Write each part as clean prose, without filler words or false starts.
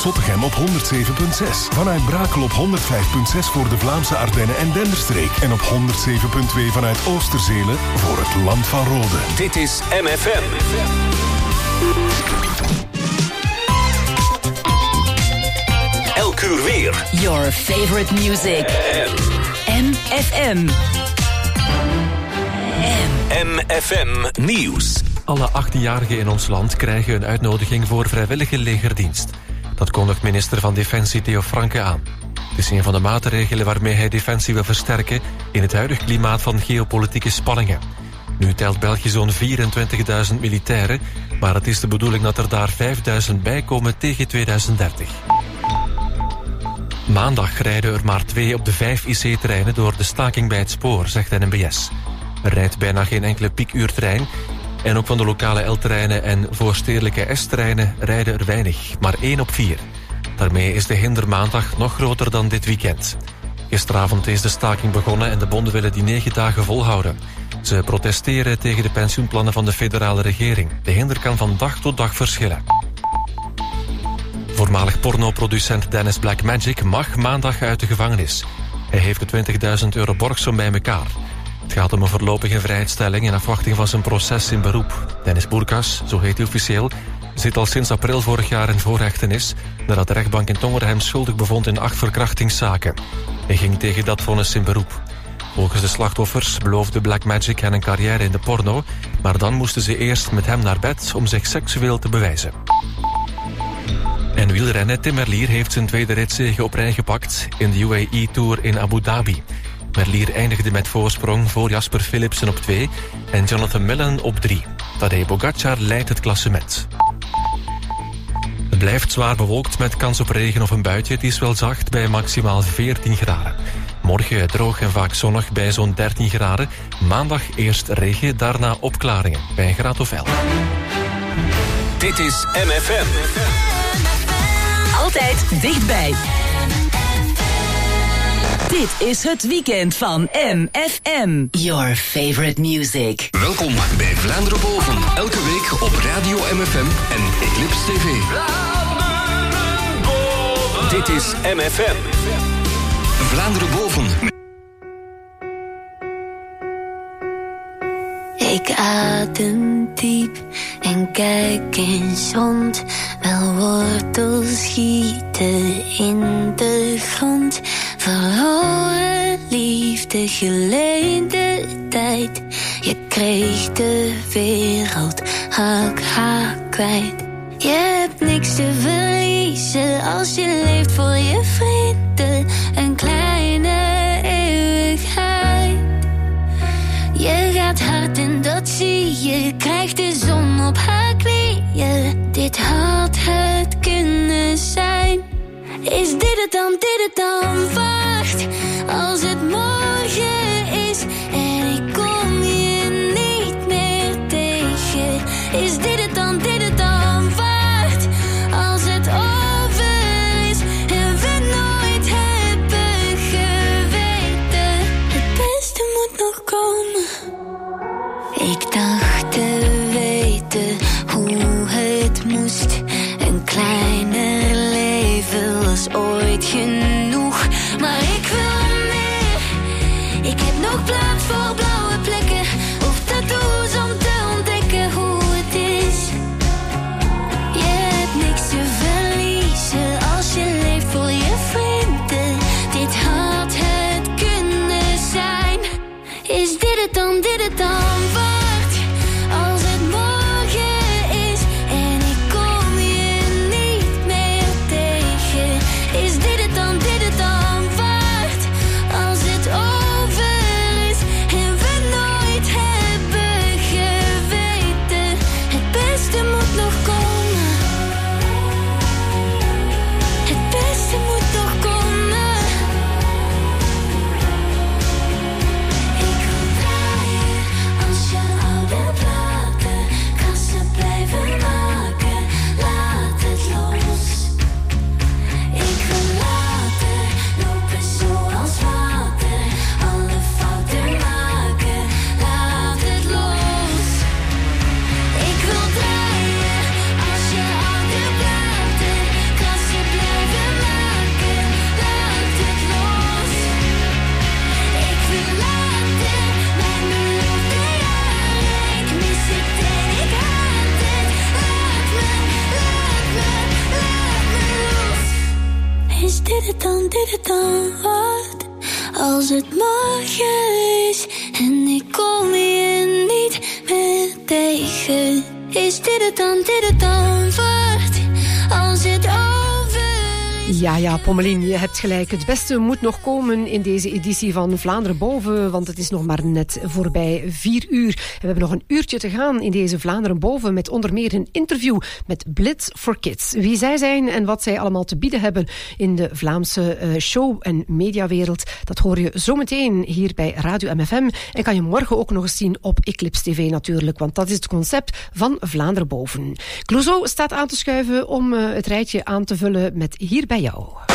Zottegem op 107.6. Vanuit Brakel op 105.6 voor de Vlaamse Ardennen en Denderstreek. En op 107.2 vanuit Oosterzele voor het Land van Rode. Dit is MFM. Elk uur weer. Your favorite music. MFM. MFM Nieuws. Alle 18-jarigen in ons land krijgen een uitnodiging voor vrijwillige legerdienst. Dat kondigt minister van Defensie Theo Franke aan. Het is een van de maatregelen waarmee hij Defensie wil versterken in het huidige klimaat van geopolitieke spanningen. Nu telt België zo'n 24.000 militairen, maar het is de bedoeling dat er daar 5.000 bij komen tegen 2030. Maandag rijden er maar 2 op de 5 IC-treinen door de staking bij het spoor, zegt NMBS. Er rijdt bijna geen enkele piekuurtrein. En ook van de lokale L-treinen en voorstedelijke S-treinen rijden er weinig, maar 1 op 4. Daarmee is de hinder maandag nog groter dan dit weekend. Gisteravond is de staking begonnen en de bonden willen die 9 dagen volhouden. Ze protesteren tegen de pensioenplannen van de federale regering. De hinder kan van dag tot dag verschillen. Voormalig pornoproducent Dennis Blackmagic mag maandag uit de gevangenis. Hij heeft de €20.000 borgsom bij elkaar. Het gaat om een voorlopige vrijstelling in afwachting van zijn proces in beroep. Dennis Boerkas, zo heet hij officieel, zit al sinds april vorig jaar in voorhechtenis nadat de rechtbank in Tongeren hem schuldig bevond in 8 verkrachtingszaken. Hij ging tegen dat vonnis in beroep. Volgens de slachtoffers beloofde Blackmagic hen een carrière in de porno, maar dan moesten ze eerst met hem naar bed om zich seksueel te bewijzen. En wielrennen, Tim Merlier heeft zijn tweede ritzege op rij gepakt in de UAE Tour in Abu Dhabi. Merlier eindigde met voorsprong voor Jasper Philipsen op 2 en Jonathan Millen op 3. Tadej Pogačar leidt het klassement. Het blijft zwaar bewolkt met kans op regen of een buitje. Het is wel zacht bij maximaal 14 graden. Morgen droog en vaak zonnig bij zo'n 13 graden. Maandag eerst regen, daarna opklaringen bij een graad of 11. Dit is MFM. Altijd dichtbij. Dit is het weekend van MFM. Your favorite music. Welkom bij Vlaanderen Boven. Elke week op Radio MFM en Eclipse TV. Dit is MFM. Vlaanderen Boven. Ik adem diep en kijk eens rond. Wel wortels schieten in de grond. Verloren liefde, geleende tijd. Je kreeg de wereld hak kwijt. Je hebt niks te verliezen als je leeft voor je vrienden. Een kleine eeuwigheid. Je gaat hard en dat zie je. Krijgt de zon op haar knieën. Dit had het kunnen zijn. Is dit het dan, wacht. Als het morgen is en ik kom je niet meer tegen. Is dit het dan, wacht. Als het over is en we nooit hebben geweten. Het beste moet nog komen. Ik dacht te weten hoe het moest. Een kleiner leven was ooit genoeg. Maar ik wil meer. Ik heb nog plaats voor blauwe plekken of tattoos om te ontdekken hoe het is. Je hebt niks te verliezen als je leeft voor je vrienden. Dit had het kunnen zijn. Is dit het dan, wacht. Als het morgen is en ik kom je niet meer tegen. Is dit het dan, is dit het dan wat? Als het morgen is en ik kom je niet meer tegen. Is dit het dan wat? Als het over is... Ja, Pommelien, je hebt gelijk. Het beste moet nog komen in deze editie van Vlaanderen Boven, want het is nog maar net voorbij 4 uur. En we hebben nog een uurtje te gaan in deze Vlaanderen Boven met onder meer een interview met Blitz for Kids. Wie zij zijn en wat zij allemaal te bieden hebben in de Vlaamse show- en mediawereld, dat hoor je zometeen hier bij Radio MFM. En kan je morgen ook nog eens zien op Eclipse TV natuurlijk, want dat is het concept van Vlaanderen Boven. Clouseau staat aan te schuiven om het rijtje aan te vullen met hier bij jou.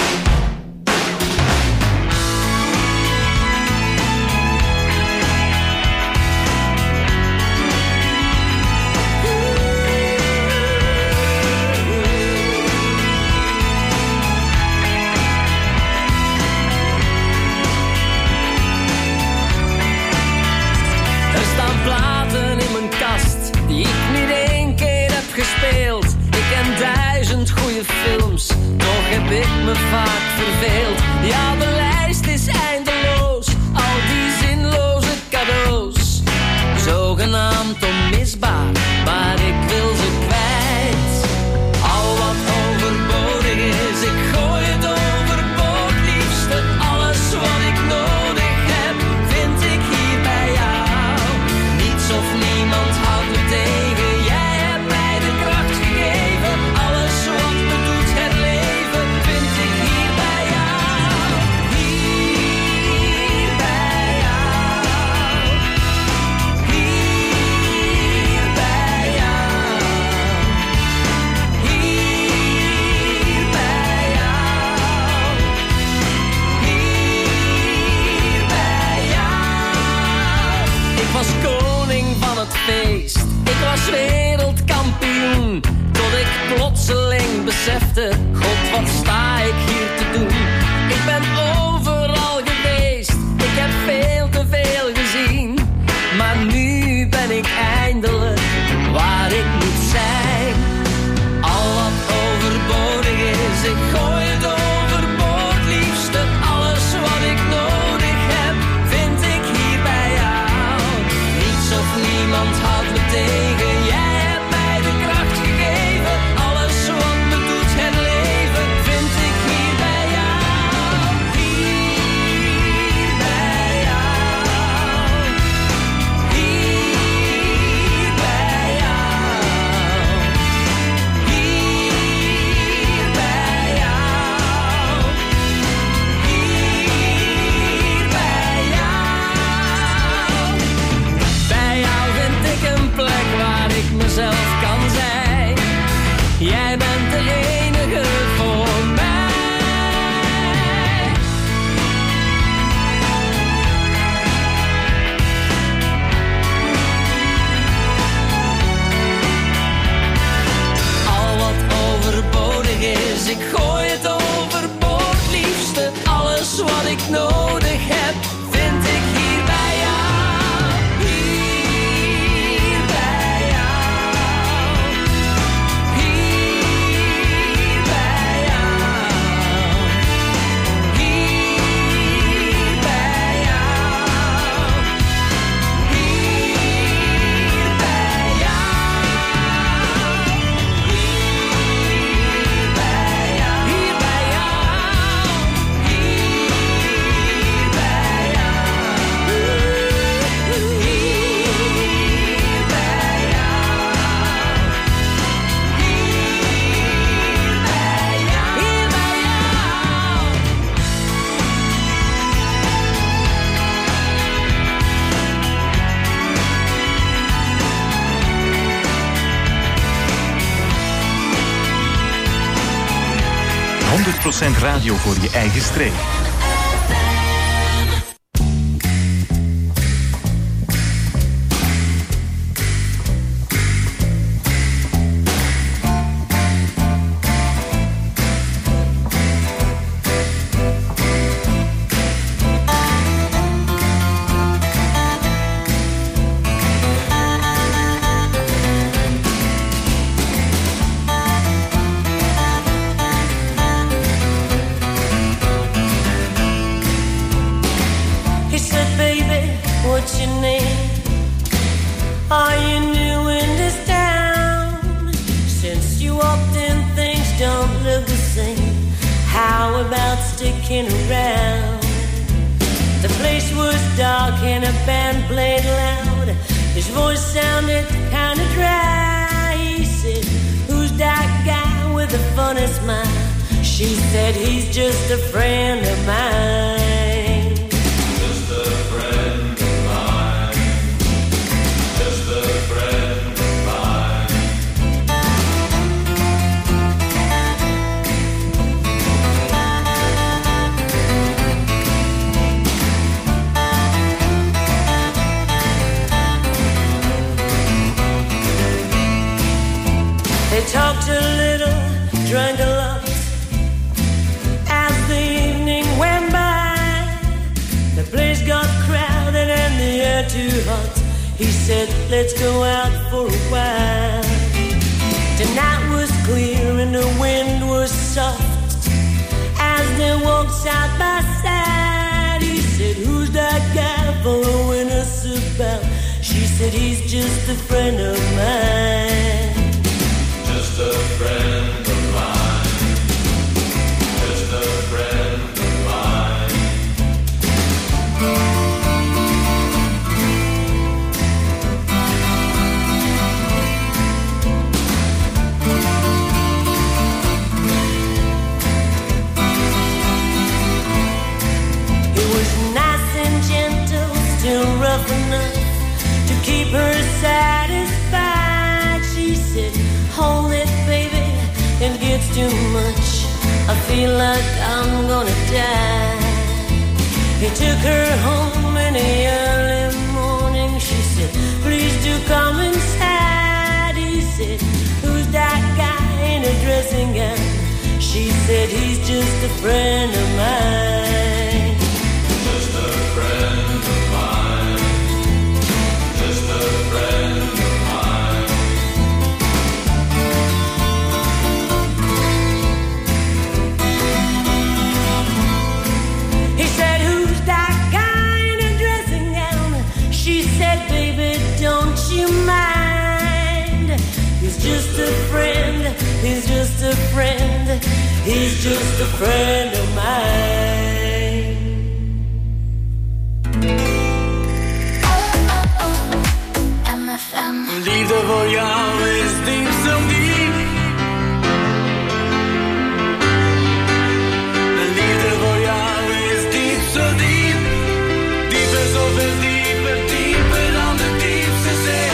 Er staan platen in mijn kast die ik niet 1 keer heb gespeeld. Ik ken 1000 goede films, toch heb ik me vaak verveeld. Ja, de lijst is eindeloos, al die zinloze cadeaus. Zogenaamd onmisbaar, maar ik wil ze kwijt. Al wat overbodig is, ik gooi het overboord. Liefste, alles wat ik nodig heb, vind ik hier bij jou. Niets of niemand houdt me tegen, jij hebt mij de kracht gegeven. Alles wat me doet het leven, vind ik hier bij jou. Hier bij jou. Hier bij jou. Hier bij jou. Hier bij jou. Ik was koning van het feest, ik was wereldkampioen. Tot ik plotseling besefte, God, wat sta ik hier te doen? Ik ben overal geweest, ik heb veel te veel gezien. Maar nu ben ik eindelijk waar ik moet zijn. Al wat overbodig is, ik gooi het overboord. Liefste, alles wat ik nodig heb, vind ik hier bij jou. Niets of niemand houdt me tegen, jij hebt mij de kracht gegeven. Alles wat me doet het leven, vind ik hier bij jou. Hier bij jou. Hier bij jou. Hier bij jou. Hier bij jou. Bij jou vind ik een plek waar ik mezelf kan zijn. Jij bent de enige voor mij. Al wat overbodig is, ik gooi het overboord. Liefste, alles wat ik nodig heb, vind ik hier bij jou. Hier bij jou. Hier bij jou. Hier bij jou. Hier bij jou. Hier bij jou. Hier bij jou. Hier bij jou. 100% radio voor je eigen streek. how about sticking around? The place was dark and a band played loud. His voice sounded kinda dry. He said, who's that guy with the funny smile? She said, he's just a friend of mine. Just a friend of mine. Just a friend of mine. They talked a little, drank a lot. As the evening went by, the place got crowded and the air too hot. He said, let's go out for a while. The night was clear and the wind was soft. As they walked side by side, he said, who's that guy following us about? She said, he's just a friend of mine. Just a friend of mine. Just a friend of mine. He was nice and gentle, still rough enough to keep her satisfied. She said, hold it, baby, it gets too much. I feel like I'm gonna die. He took her home in the early morning. She said, please do come inside. He said, who's that guy in a dressing gown? She said, he's just a friend of mine. Just a friend of mine. Just a friend of mine. He said, who's that guy in a dressing gown? She said, baby, don't you mind? He's just a friend, he's just a friend, he's just a friend of mine. MFM. Liefde voor jou is diep zo diep. De liefde voor jou is diep zo diep. Dieper, zoveel dieper, dieper dan de diepste zee.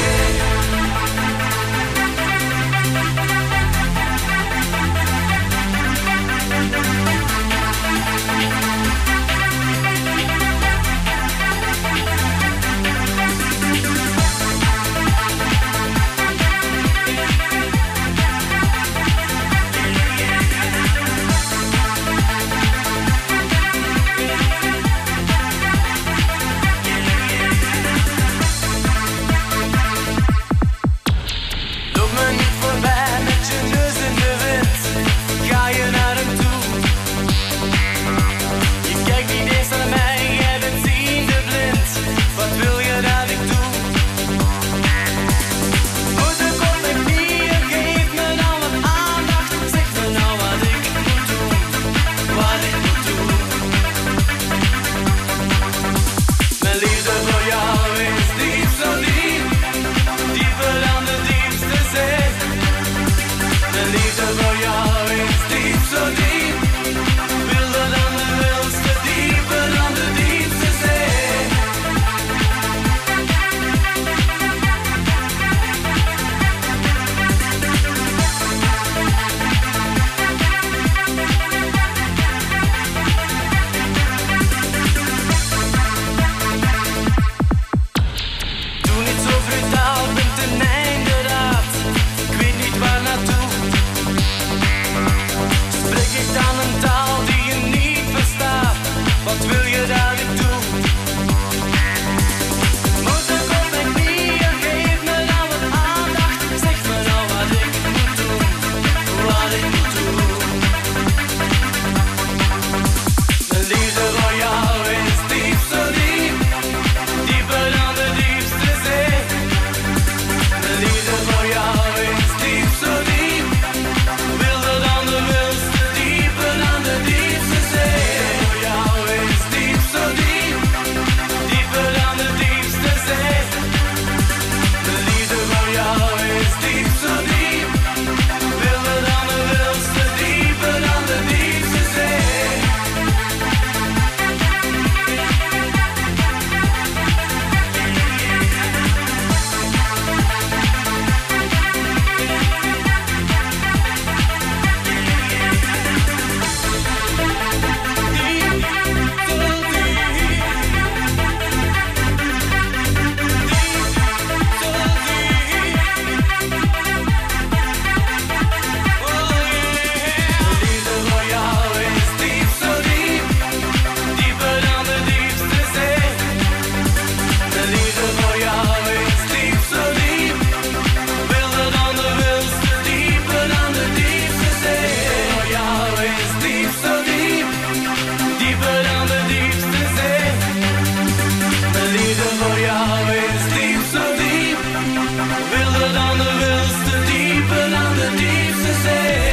is deep, so deep. Dieper dan de diepste zee. De liefde voor jou is diep, zo diep. Wilder dan de wildste, dieper dan de diepste zee.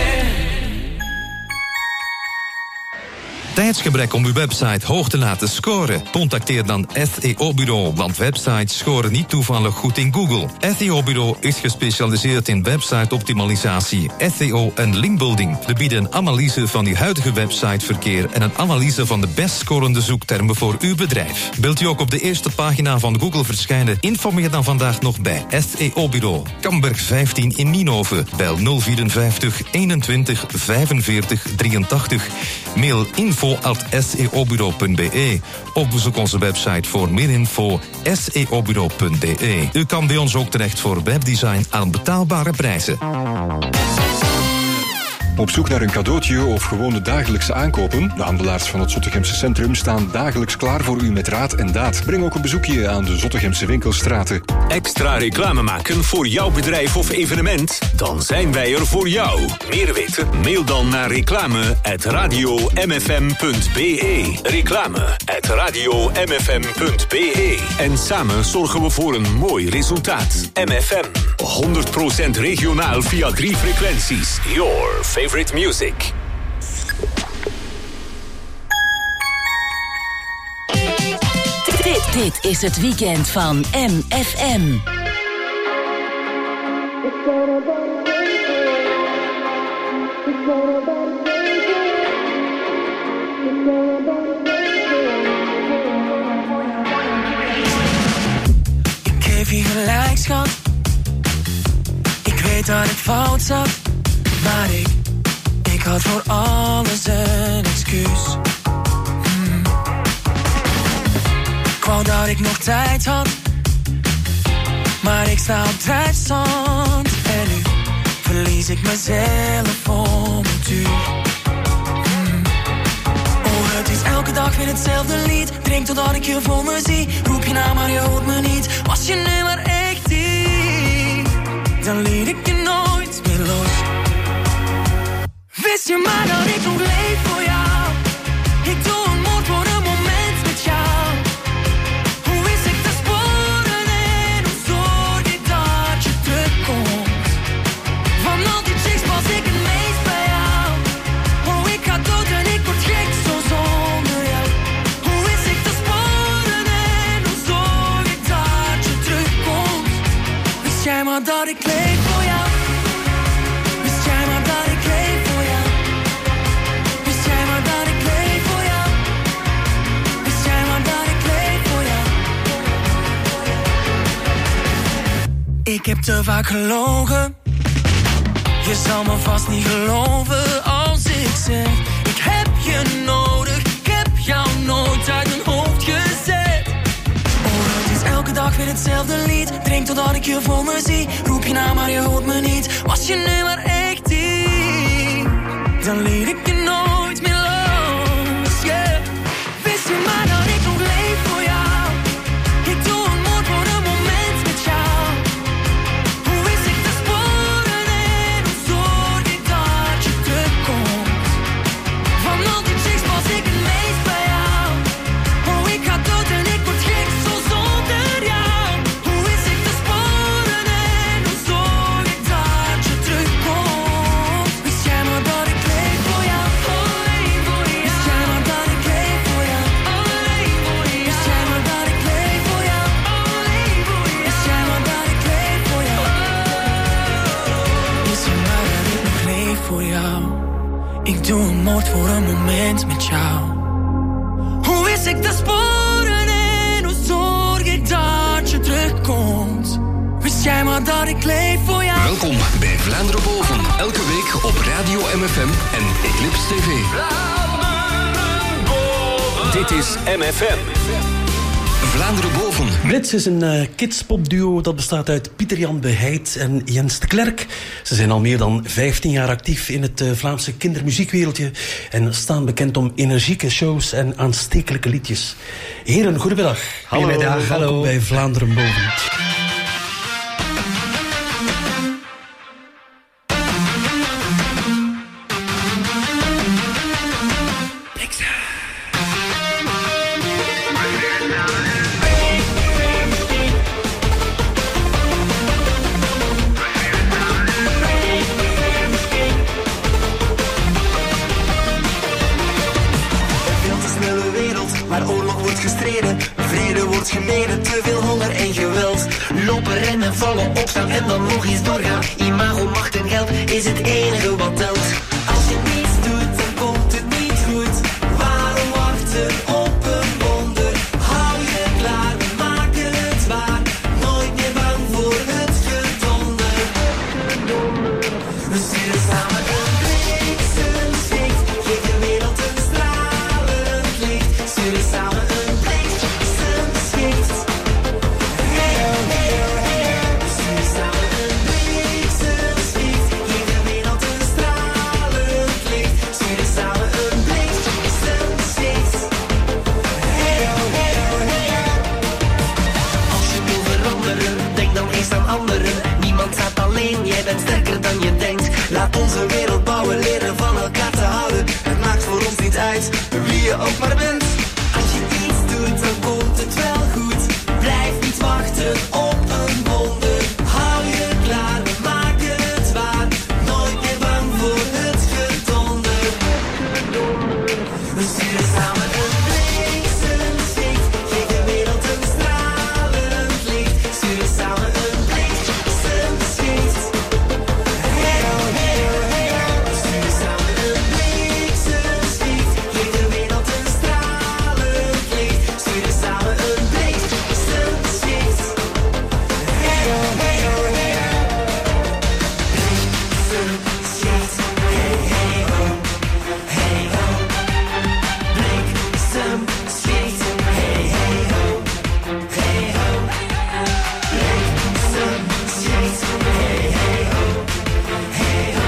Tijdsgebrek om uw website hoog te laten scoren? Contacteer dan SEO-bureau, want websites scoren niet toevallig goed in Google. SEO-bureau is gespecialiseerd in website-optimalisatie, SEO en linkbuilding. We bieden een analyse van uw huidige websiteverkeer en een analyse van de best scorende zoektermen voor uw bedrijf. Wilt u ook op de eerste pagina van Google verschijnen? Informeer dan vandaag nog bij SEO-bureau. Kamberg 15 in Nienhoven. Bel 054 21 45 83. Mail info@seobureau.be of bezoek onze website voor meer info seobureau.be. U kan bij ons ook terecht voor webdesign aan betaalbare prijzen. Op zoek naar een cadeautje of gewoon de dagelijkse aankopen? De handelaars van het Zottegemse Centrum staan dagelijks klaar voor u met raad en daad. Breng ook een bezoekje aan de Zottegemse winkelstraten. Extra reclame maken voor jouw bedrijf of evenement? Dan zijn wij er voor jou. Meer weten? Mail dan naar reclame@radiomfm.be. Reclame@radiomfm.be. En samen zorgen we voor een mooi resultaat. MFM. 100% regionaal via 3 frequenties. Your favorite music. Dit is het weekend van MFM. Ik geef je gelijk, schat. Ik weet dat ik fout zat, maar ik had voor alles een excuus. Ik wou dat ik nog tijd had, maar ik sta op drijfstand. En nu verlies ik mezelf om het uur. Oh, het is elke dag weer hetzelfde lied. Drink totdat ik je voor me zie. Roep je naam, maar je hoort me niet. Was je nu maar echt hier, dan liet ik je nooit meer los. Wist je maar dat ik nog leef voor jou? Ik doe een moord voor een moment met jou. Hoe wist ik te sporen en hoe zorg ik dat je terugkomt? Van al die chicks pas ik het meest bij jou. Oh, ik ga dood en ik word gek zo zonder jou. Hoe wist ik te sporen en hoe zorg ik dat je terugkomt? Wist jij maar dat ik leef voor jou? Wist jij maar dat ik leef voor jou? Wist jij maar dat ik leef voor jou? Wist jij maar dat ik leef voor jou? Ik heb te vaak gelogen. Je zal me vast niet geloven als ik zeg: ik heb je nodig, ik heb jou nooit uit mijn hoofd gezet. Oh, het is elke dag weer hetzelfde lied. Drink totdat ik je voor me zie. Roep je naam, maar je hoort me niet. Was je nu maar echt hier, dan liet ik je nooit meer los, yeah. Wist je maar dat ik nog leef voor jou? Ik doe een moord voor een moment met jou. Hoe wist ik te sporen en hoe zorg ik dat je terugkomt? Van al die chicks pas ik het meest bij jou. Oh, ik ga dood en ik word gek zo zonder jou. Hoe wist ik te sporen en hoe zorg ik dat je terugkomt? Wist jij maar dat ik leef voor jou? Alleen voor jou. Wist jij maar dat ik leef voor jou? Alleen voor jou. Wist jij maar dat ik leef voor jou? Alleen voor jou. Wist jij maar dat ik leef voor jou? Wist je maar dat ik nog leef voor jou? Ik doe een moord voor een moment met jou. Hoe wist ik te sporen en hoe zorg ik dat je terugkomt? Wist jij maar dat ik leef voor jou? Welkom bij Vlaanderen Boven. Elke week op Radio MFM en Eclipse TV. Dit is MFM. Vlaanderen Boven. Blitz is een kidspopduo dat bestaat uit Pieter-Jan Beheid en Jens de Klerk. Ze zijn al meer dan 15 jaar actief in het Vlaamse kindermuziekwereldje en staan bekend om energieke shows en aanstekelijke liedjes. Heren, goedemiddag. Hallo. Goedemiddag, hallo. Welkom bij Vlaanderen Boven. waar oorlog wordt gestreden, vrede wordt gemeden, te veel honger en geweld. Lopen, rennen, vallen, opstaan en dan nog eens doorgaan. Imago, macht en geld is het enige wat telt. Als je niets doet, dan komt het niet goed. Waarom wachten op een wonder? Hou je klaar, we maken het waar. Nooit meer bang voor het gedonder. We sturen samen een bliksemschicht. Geef de wereld een stralend licht. Sturen samen een bliksemschicht. Hey, hey, hey. We sturen samen een bliksemschicht. Geef de wereld een stralend licht. Sturen samen een bliksemschicht. Hey, hey, hey. Als je wil veranderen, denk dan eens aan anderen. Niemand staat alleen, jij bent sterker dan je denkt. Laat onze wereld bouwen, leren van elkaar te houden. Het maakt voor ons niet uit wie je ook maar bent. Als je iets doet, dan komt het wel goed. Blijf niet wachten op een wonder. Hou je klaar, we maken het waar. Nooit meer bang voor het gedonder. We sturen samen een bliksemschicht. Geef de wereld een stralend licht. Sturen samen een bliksemschicht. Hey, hey, hey. We sturen samen een bliksemschicht. Geef de wereld een stralend licht. Sturen samen een bliksemschicht. Hey, hey, hey. Bliksemschicht. Hey, hey, ho. Hey, ho. Bliksemschicht. Hey, hey, ho. Hey, ho. Bliksemschicht. Hey, hey, ho. Hey, ho.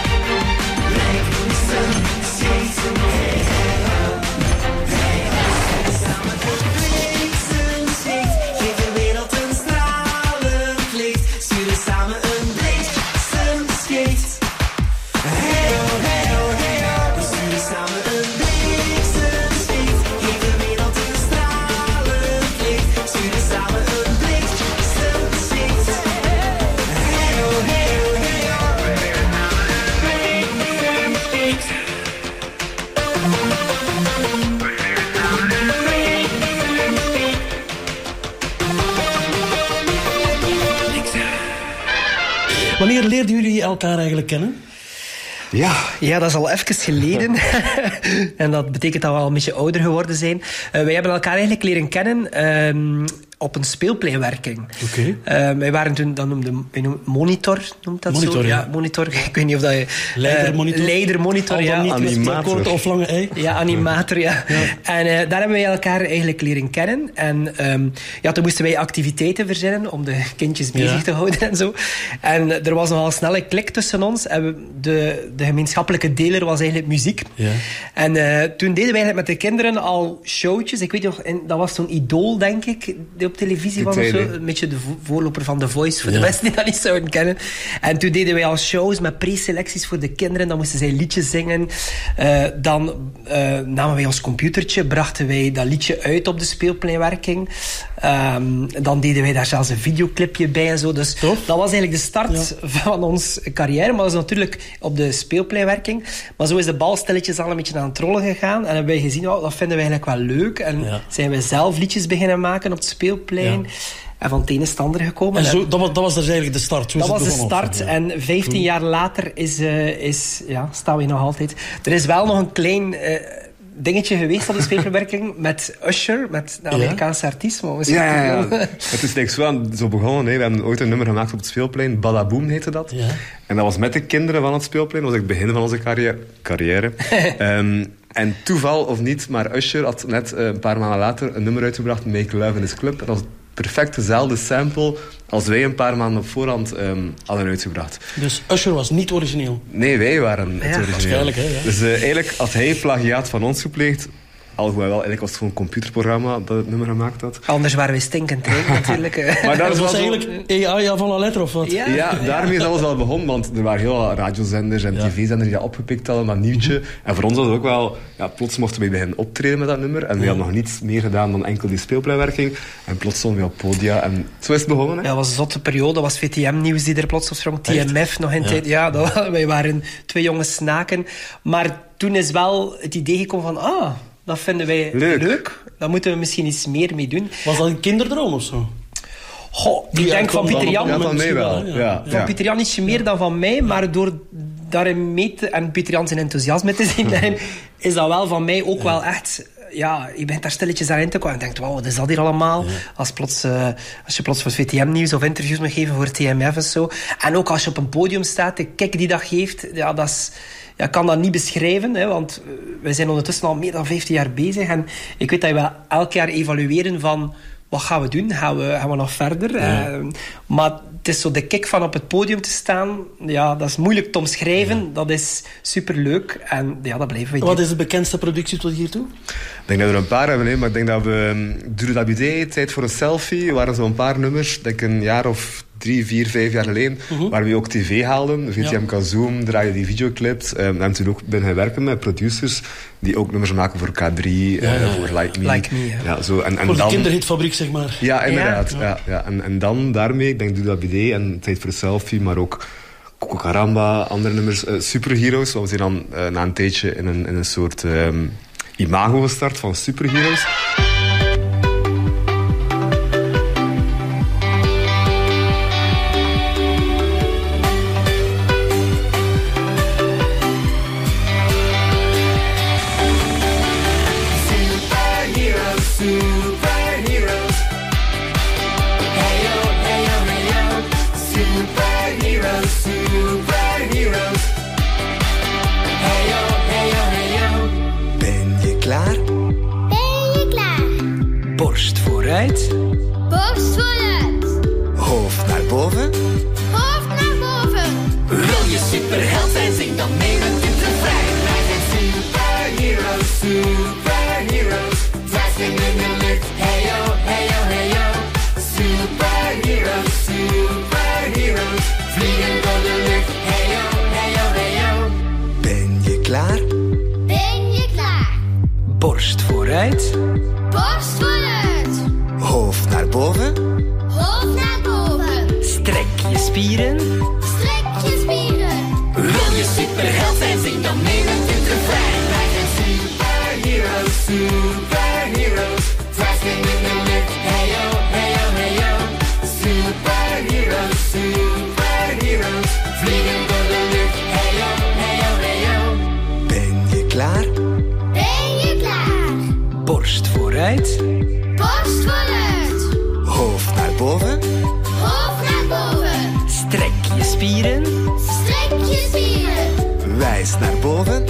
Bliksemschicht. Hey, hey, ho. Hey, ho. Samen een bliksemschicht. Geef de wereld een stralend licht. Sturen samen een bliksemschicht. Hey, ho, hey, ho, hey, ho. We sturen samen een bliksemschicht. Geef de wereld een stralend licht. Sturen samen een bliksemschicht. Hey, ho, hey, ho, hey, ho. Bliksemschicht. Wanneer leerden jullie elkaar eigenlijk kennen? Ja, dat is al even geleden. En dat betekent dat we al een beetje ouder geworden zijn. Wij hebben elkaar eigenlijk leren kennen op een speelpleinwerking. Oké. Wij waren toen, dat noemde Monitor, noemt dat Monitor, zo? ja. Monitor. Ik weet niet of dat je... Leidermonitor. Leidermonitor, ja. Niet met korte of lange ei. Ja, animator, ja. En daar hebben wij elkaar eigenlijk leren kennen. En toen moesten wij activiteiten verzinnen om de kindjes bezig te houden en zo. En er was nogal snel een klik tussen ons. En de gemeenschappelijke deler was eigenlijk muziek. Ja. En toen deden wij eigenlijk met de kinderen al showtjes. Ik weet nog, dat was zo'n Idool, denk ik, die op televisie was of zo. Een beetje de voorloper van The Voice, voor de mensen die dat niet zouden kennen. En toen deden wij al shows met preselecties voor de kinderen. Dan moesten zij liedjes zingen. Dan namen wij ons computertje, brachten wij dat liedje uit op de speelpleinwerking. Dan deden wij daar zelfs een videoclipje bij en zo. Dus dat was eigenlijk de start van ons carrière. Maar dat is natuurlijk op de speelpleinwerking. Maar zo is de bal stilletjes al een beetje aan het rollen gegaan. En hebben wij gezien, dat vinden wij eigenlijk wel leuk. En zijn wij zelf liedjes beginnen maken op het speelplein. En van het een is het ander gekomen. En zo, dat was dus eigenlijk de start. Dat was de start. En 15 jaar later staan we nog altijd. Er is wel nog een klein dingetje geweest op de speelpleinwerking met Usher, met de Amerikaanse artiest. Ja. Het is niks zo begonnen. We hebben ooit een nummer gemaakt op het speelplein. Badaboom heette dat. Ja. En dat was met de kinderen van het speelplein. Dat was het begin van onze carrière. En toeval of niet, maar Usher had net een paar maanden later een nummer uitgebracht, Make Love in His Club. Dat was perfect dezelfde sample als wij een paar maanden op voorhand hadden uitgebracht. Dus Usher was niet origineel? Nee, wij waren het origineel. Waarschijnlijk, hè? Ja. Dus eigenlijk had hij plagiaat van ons gepleegd. Alhoewel, eigenlijk was het gewoon een computerprogramma dat het nummer gemaakt had. Anders waren we stinkend rijk natuurlijk. Maar dat was eigenlijk AI van la lettre of wat? Ja, daarmee is alles wel begonnen. Want er waren heel wat radiozenders en tv-zenders die dat opgepikt hadden, dat nieuwtje. En voor ons was het ook wel... Ja, plots mochten we beginnen optreden met dat nummer. En we hadden nog niets meer gedaan dan enkel die speelpleinwerking. En plots stonden we op podia. En zo is het begonnen. Hè? Ja, dat was een zotte periode. Dat was VTM-nieuws die er plots op sprong. TMF nog in tijd. Ja, wij waren 2 jonge snaken. Maar toen is wel het idee gekomen van... Dat vinden wij leuk. Daar moeten we misschien iets meer mee doen. Was dat een kinderdroom of zo? Goh, ik denk van Pieter Jan... Ja, van mij wel. Van Pieter Jan ietsje meer dan van mij, maar door daarin mee te... En Pieter Jan zijn enthousiasme te zien, is dat wel van mij ook wel echt... Ja, je bent daar stilletjes aan in te komen en denkt, wauw, wat is dat hier allemaal? Als je plots voor VTM-nieuws of interviews moet geven voor TMF en zo. En ook als je op een podium staat, de kick die dat geeft, ja, dat is... Ja, ik kan dat niet beschrijven, hè, want wij zijn ondertussen al meer dan 15 jaar bezig. En ik weet dat we elk jaar evalueren van... Wat gaan we doen? Gaan we nog verder? Ja. Maar het is zo de kick van op het podium te staan. Ja, dat is moeilijk te omschrijven. Ja. Dat is superleuk. En ja, dat blijven we doen. Wat is de bekendste productie tot hiertoe? Ik denk dat we er een paar hebben, maar ik denk dat we... Doe de Tijd voor een Selfie, waren zo'n paar nummers. Denk een jaar of 3, 4, 5 jaar geleden. Waar we ook tv haalden. VTM Kazoom, draaien die videoclips. We hebben toen ook beginnen werken met producers die ook nummers maken voor K3, voor Like Me. Ja, zo. En voor de kinderhitfabriek, zeg maar. Ja, inderdaad. Ja. En dan daarmee, ik denk Doe dat en Tijd voor een Selfie, maar ook Coco Caramba, andere nummers, superheroes. We zijn dan na een tijdje in een soort imago gestart van superheroes. Borst vooruit. Hoofd naar boven. Wil je superheld zijn, zing dan mee met dit refrein. Wij zijn superheroes, superheroes. Vliegen in de lucht, hey yo, hey yo, hey yo. Superheroes, superheroes. Vliegen door de lucht, hey yo, hey yo, hey yo. Ben je klaar? Borst vooruit. Hoofd naar boven. Strek je spieren. Wil je superheld zijn, zing dan mee met dit refrein. Wij zijn superheroes, superheroes. Vliegen in de lucht, hey yo, hey yo, hey yo. Superheroes, superheroes. Vliegen door de lucht, hey yo, hey yo, hey yo. Ben je klaar? Borst vooruit. Hoofd naar boven. Strek je spieren. Wijs naar boven.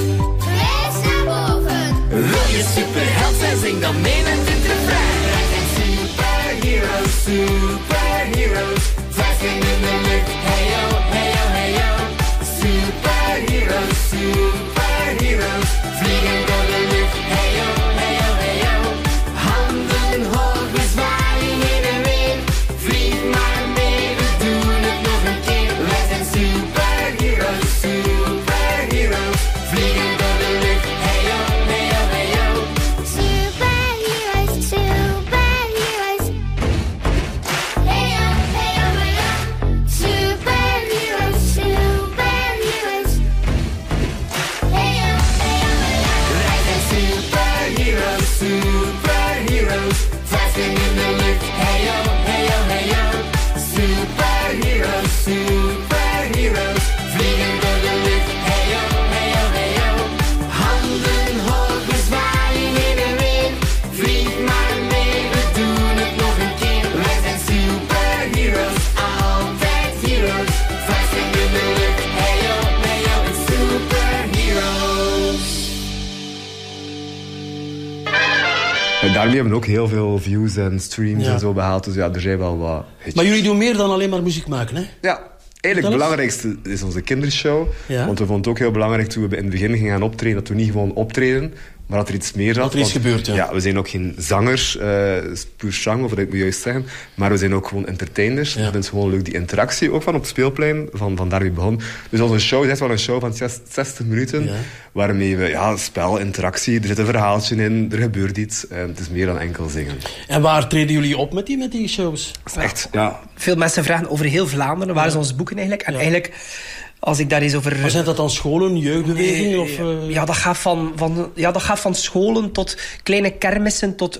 Wil je superheld zijn, zing dan mee met dit refrein. Wij zijn superheroes, superheroes. Vliegen in de lucht, hey yo, hey yo, hey yo. Superheroes, superheroes. Vliegen door de lucht, hey yo, hey yo, hey yo. Handen hoog, we zwaaien heen en weer. Vlieg maar mee, we doen het nog een keer. Wij zijn superheroes, superheroes. Vliegen door de lucht, hey yo, hey yo, hey yo. Superheroes, superheroes. Hey yo, hey yo, hey yo. Superheroes, superheroes. Hey yo, hey yo, hey yo. Wij zijn superheroes, superheroes. Vliegen in de lucht, hey yo, hey yo, hey yo. Superheroes, superheroes. Vliegen door de lucht, hey yo, hey yo, hey yo. Handen hoog, we zwaaien heen en weer. Vlieg maar mee, we doen het nog een keer. Wij zijn superheroes, altijd heroes. Vliegen in de lucht, hey yo, hey yo. Superheroes. En daarmee hebben we ook heel veel views en streams en zo behaald. Dus ja, er zijn wel wat hitjes. Maar jullie doen meer dan alleen maar muziek maken, hè? Ja, eigenlijk het belangrijkste is onze kindershow. Ja. Want we vonden het ook heel belangrijk toen we in het begin gingen gaan optreden, dat we niet gewoon optreden, maar dat er iets meer zat. Dat er iets gebeurt, ja. Ja, we zijn ook geen zangers, puur zang, of wat ik moet juist zeggen. Maar we zijn ook gewoon entertainers. Ja. Dat is gewoon leuk, die interactie ook van op het speelplein, van daarmee begon. Dus onze show is echt wel een show van 60 minuten, waarmee we, spel, interactie, er zit een verhaaltje in, er gebeurt iets. Het is meer dan enkel zingen. En waar treden jullie op met die shows? Dat is echt, ja. Veel mensen vragen over heel Vlaanderen, waar is ons boeken eigenlijk? En eigenlijk... Als ik daar eens over... Maar zijn dat dan scholen, jeugdbewegingen? Of, Ja, dat gaat van scholen tot kleine kermissen, tot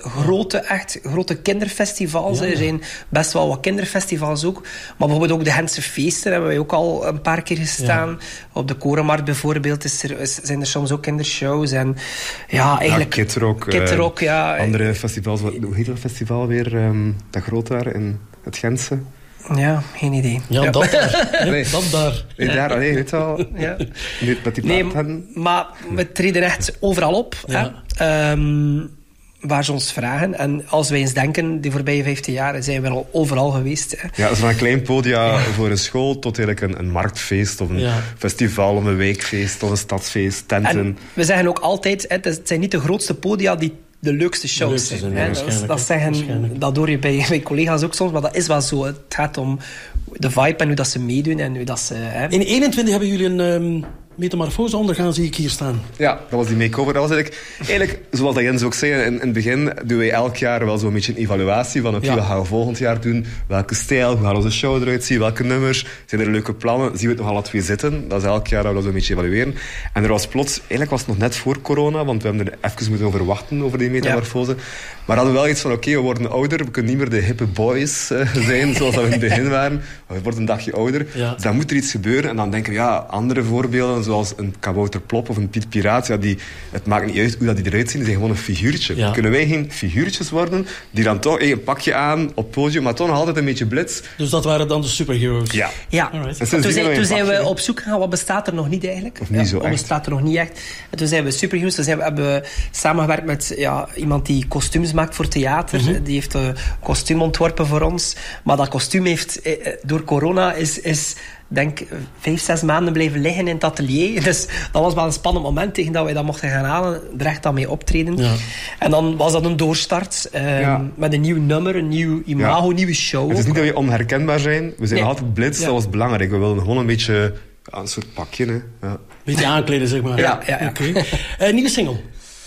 grote kinderfestivals. Ja. Er zijn best wel wat kinderfestivals ook. Maar bijvoorbeeld ook de Gentse feesten hebben wij ook al een paar keer gestaan. Ja. Op de Korenmarkt bijvoorbeeld zijn er soms ook kindershows. En ja, eigenlijk... Ja, Kidrock, ja. Andere festivals. Hoe heet dat festival weer? Dat groot daar in het Gentse? Ja, geen idee. Ja, dat daar. Nee, dat daar. Nee, daar, weet je wel. Ja. Met die platen. Maar we treden echt overal op. Ja. Hè? Waar ze ons vragen. En als wij eens denken, die voorbije 15 jaar zijn we al overal geweest. Hè. Ja, van een klein podium voor een school tot eigenlijk een marktfeest of een festival of een weekfeest of een stadsfeest, tenten. En we zeggen ook altijd, het zijn niet de grootste podia die de leukste shows zijn. Dat hoor je bij collega's ook soms, maar dat is wel zo. Het gaat om de vibe en hoe dat ze meedoen en hoe dat ze... Hè. In 21 hebben jullie een metamorfose ondergaan, zie ik hier staan. Ja, dat was die make-over. Dat was eigenlijk zoals dat Jens ook zei, in het begin doen wij elk jaar wel zo'n beetje een evaluatie van wat gaan we volgend jaar doen, welke stijl, hoe gaat onze show eruit zien, welke nummers, zijn er leuke plannen, zien we het nog alle twee zitten. Dat is elk jaar wel zo'n beetje evalueren. En er was plots, eigenlijk was het nog net voor corona, want we hebben er even moeten over wachten, over die metamorfose. Ja. Maar hadden we wel iets van, oké, we worden ouder, we kunnen niet meer de hippe boys zijn, zoals we in het begin waren. We worden een dagje ouder. Ja. Dus dan moet er iets gebeuren. En dan denken we, andere voorbeelden, zoals een Kabouter Plop of een Piet Piraat, het maakt niet uit hoe dat die eruit zien, die zijn gewoon een figuurtje. Ja. Kunnen wij geen figuurtjes worden, die dan toch een pakje aan op podium, maar toch nog altijd een beetje blitz? Dus dat waren dan de superheroes? Ja. Toen zijn we op zoek gegaan, wat bestaat er nog niet eigenlijk? Of niet zo wat bestaat er nog niet echt? En toen zijn we superheroes, hebben we samengewerkt met iemand die kostuums maakt voor theater. Mm-hmm. Die heeft een kostuum ontworpen voor ons. Maar dat kostuum heeft door corona is denk 5-6 maanden blijven liggen in het atelier. Dus dat was wel een spannend moment tegen dat wij dat mochten gaan halen. Er echt aan mee optreden. Ja. En dan was dat een doorstart met een nieuw nummer, een nieuw imago, een nieuwe show. Het is niet dat we onherkenbaar zijn. We zijn altijd blitz, dat was belangrijk. We wilden gewoon een beetje een soort pakje. Hè. Ja. Een beetje aankleden, zeg maar. Ja. Okay. Nieuwe single.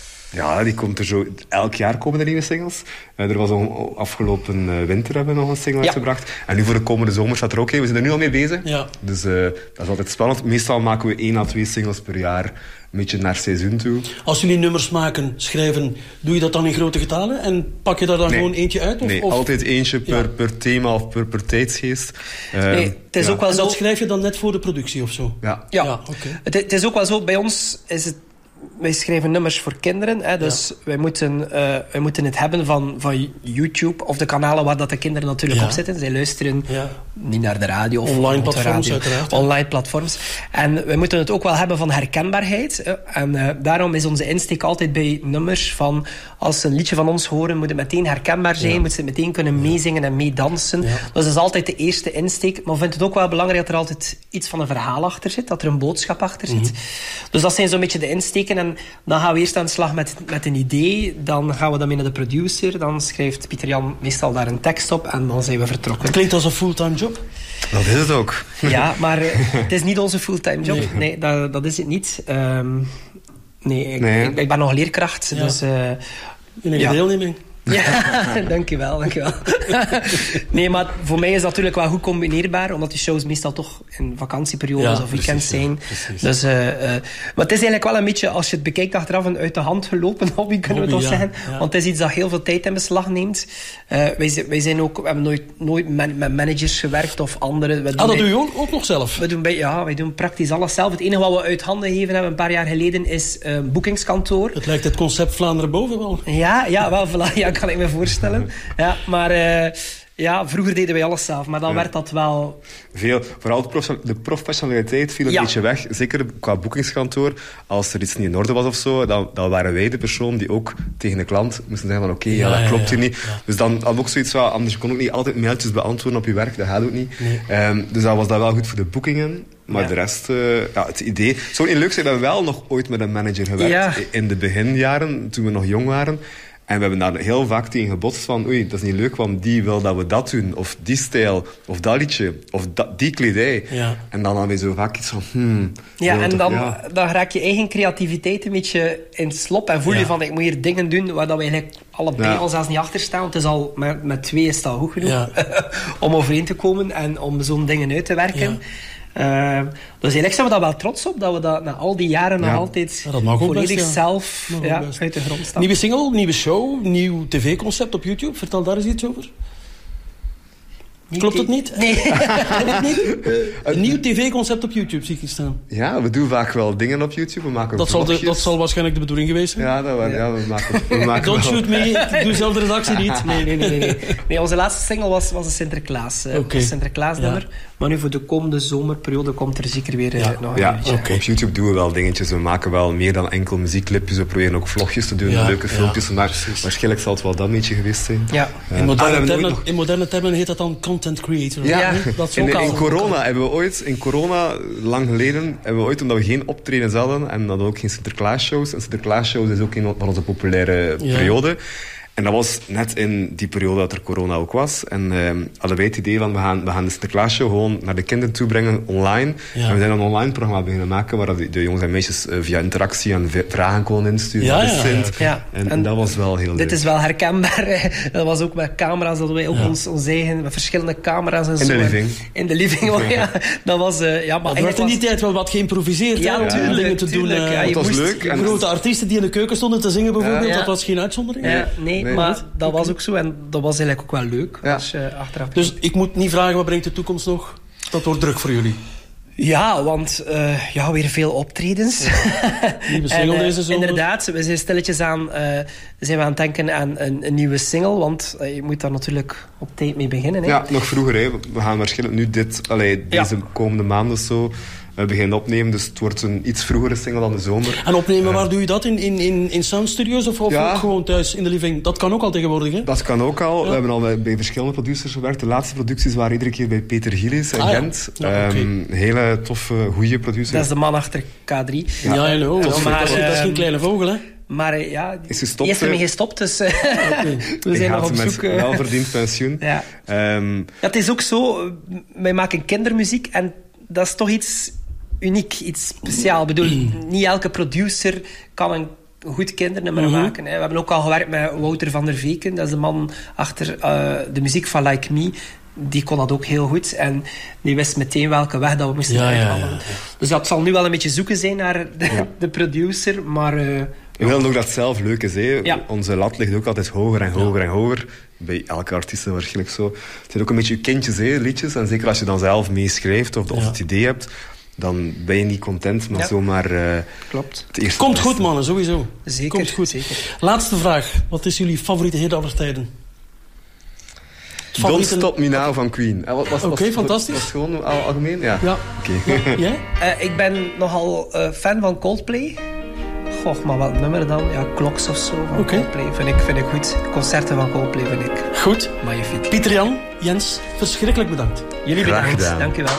Ja, die komt er zo... Elk jaar komen er nieuwe singles. Er was afgelopen winter hebben we nog een single uitgebracht. En nu voor de komende zomer staat er ook een. We zijn er nu al mee bezig. Ja. Dus dat is altijd spannend. Meestal maken we 1 à 2 singles per jaar. Een beetje naar seizoen toe. Als jullie nummers maken, schrijven, doe je dat dan in grote getalen? En pak je daar dan gewoon eentje uit? Nee, altijd eentje per thema of per tijdsgeest. Het is ook wel en zo... dat schrijf je dan net voor de productie of zo? Ja. Okay. Het is ook wel zo, bij ons is het... Wij schrijven nummers voor kinderen, hè, dus wij moeten het hebben van YouTube of de kanalen waar dat de kinderen natuurlijk op zitten. Zij luisteren niet naar de radio. Of online platforms uiteraard. Online platforms. En wij moeten het ook wel hebben van herkenbaarheid. En daarom is onze insteek altijd bij nummers van... Als ze een liedje van ons horen, moet het meteen herkenbaar zijn. Moet ze meteen kunnen meezingen en meedansen. Dus dat is altijd de eerste insteek. Maar we vinden het ook wel belangrijk dat er altijd iets van een verhaal achter zit. Dat er een boodschap achter zit. Dus dat zijn zo'n beetje de insteken. En dan gaan we eerst aan de slag met een idee. Dan gaan we dat mee naar de producer. Dan schrijft Pieter-Jan meestal daar een tekst op. En dan zijn we vertrokken. Het klinkt als een fulltime job. Dat is het ook. Ja, maar het is niet onze fulltime job. Nee, dat is het niet. Ik ben nog leerkracht. Ja. Dus, enige deelneming. Ja, dankjewel. Nee, maar voor mij is dat natuurlijk wel goed combineerbaar, omdat die shows meestal toch in vakantieperiodes of weekends zijn. Dus, maar het is eigenlijk wel een beetje, als je het bekijkt achteraf, een uit de hand gelopen hobby, kunnen we toch zeggen. Ja. Want het is iets dat heel veel tijd in beslag neemt. Wij zijn ook, we hebben nooit met managers gewerkt of anderen. Dat doe je ook nog zelf? Wij doen praktisch alles zelf. Het enige wat we uit handen gegeven hebben een paar jaar geleden is een boekingskantoor. Het lijkt het concept Vlaanderen boven wel. Ja, wel, voilà. Ja, kan ik me voorstellen. Ja, maar vroeger deden wij alles zelf, maar dan werd dat wel... Vooral de professionaliteit viel een beetje weg. Zeker qua boekingskantoor. Als er iets niet in orde was of zo, dan waren wij de persoon die ook tegen de klant moesten zeggen van oké, dat klopt hier niet. Ja. Dus dan had ook zoiets van, anders kon ook niet altijd mailtjes beantwoorden op je werk, dat gaat ook niet. Nee. Dus dat was dat wel goed voor de boekingen. Maar de rest, het idee... Het zou niet leuk zijn, we hebben wel nog ooit met een manager gewerkt. In de beginjaren, toen we nog jong waren. En we hebben daar heel vaak tegen gebotst van oei, dat is niet leuk, want die wil dat we dat doen. Of die stijl, of dat liedje, of die kledij. Ja. En dan hebben we zo vaak iets van... en dan raak je eigen creativiteit een beetje in het slop. En voel je van, ik moet hier dingen doen waar dat we eigenlijk allebei al zelfs niet achter staan. Want het is al, met 2 is het al goed genoeg om overeen te komen en om zo'n dingen uit te werken. Ja. Dus eigenlijk zijn we daar wel trots op, dat we dat na al die jaren nog altijd volledig zelf uit de grond staan. Nieuwe single, nieuwe show, nieuw tv-concept op YouTube. Vertel daar eens iets over. Klopt het niet? Nee. Klopt het niet? Een nieuw tv-concept op YouTube zie ik hier staan. Ja, we doen vaak wel dingen op YouTube. We maken dat zal waarschijnlijk de bedoeling geweest zijn. Ja, we maken Don't shoot me, ik doe zelf de redactie niet. Nee, onze laatste single was een Sinterklaas. Een Sinterklaasnummer. Ja. Maar nu voor de komende zomerperiode komt er zeker weer nog een beetje. Op YouTube doen we wel dingetjes. We maken wel meer dan enkel muziekclipjes. We proberen ook vlogjes te doen, leuke filmpjes. Maar waarschijnlijk zal het wel dat een beetje geweest zijn. Ja. In moderne termen heet dat dan content creator. Ja, dat is in corona hebben we ooit, lang geleden, omdat we geen optredens hadden en hadden ook geen Sinterklaasshows. En Sinterklaasshows is ook een van onze populaire periode. En dat was net in die periode dat er corona ook was. En hadden wij het idee van, we gaan de Sinterklaasshow gewoon naar de kinderen toe brengen, online. Ja. En we zijn een online programma beginnen maken, waar de jongens en meisjes via interactie en vragen konden insturen naar de Sint. En dat was wel heel leuk. Dit is wel herkenbaar. Dat was ook met camera's, dat wij ook ons eigen, met verschillende camera's en zo. In de living, dat was... maar er werd in die tijd wel wat geïmproviseerd, om dingen te doen. Dat was leuk. Grote artiesten die in de keuken stonden te zingen bijvoorbeeld, dat was geen uitzondering. Nee, maar dat was ook zo en dat was eigenlijk ook wel leuk. Als je achteraf... Dus ik moet niet vragen, wat brengt de toekomst nog? Dat wordt druk voor jullie. Ja, want weer veel optredens. Nieuwe single deze zomer. Inderdaad, we zijn stilletjes aan het denken aan een nieuwe single, want je moet daar natuurlijk op tijd mee beginnen. Hè? Ja, nog vroeger. Hè. We gaan waarschijnlijk nu deze komende maanden zo beginnen opnemen, dus het wordt een iets vroegere single dan de zomer. En opnemen, waar doe je dat? In soundstudios of ook gewoon thuis in de living? Dat kan ook al tegenwoordig, hè? Dat kan ook al. We hebben al bij verschillende producers gewerkt. De laatste producties waren iedere keer bij Peter Gillis in Gent. Hele toffe, goede producer. Dat is de man achter K3. Ja, hello. Dat is geen kleine vogel, hè? Maar is gestopt, hij is ermee gestopt, dus we zijn nog op zoek. Wel verdiend pensioen. Het is ook zo, wij maken kindermuziek en dat is toch iets uniek, iets speciaals. Ik bedoel, niet elke producer kan een goed kindernummer maken. Hè. We hebben ook al gewerkt met Wouter van der Veken, dat is de man achter de muziek van Like Me. Die kon dat ook heel goed en die wist meteen welke weg dat we moesten uitvallen. Dus dat zal nu wel een beetje zoeken zijn naar de producer, maar... We willen ook dat het zelf leuk is. Hè? Ja. Onze lat ligt ook altijd hoger en hoger en hoger. Bij elke artiest waarschijnlijk zo. Het zijn ook een beetje je kindjes, liedjes. En zeker als je dan zelf meeschrijft of het idee hebt, dan ben je niet content, maar zomaar... Klopt. Komt goed, mannen, sowieso. Zeker. Komt goed. Zeker. Laatste vraag. Wat is jullie favoriete hit aller tijden? Don't Stop Me Now van Queen. Oké, fantastisch. Was het gewoon algemeen? Ja. Jij? Ik ben nogal fan van Coldplay. Goh, maar wat nummer dan? Ja, Clocks of zo van Coldplay vind ik goed. Concerten van Coldplay vind ik goed. Magnifiek. Pieter-Jan, Jens, verschrikkelijk bedankt. Jullie bedankt. Dank u wel.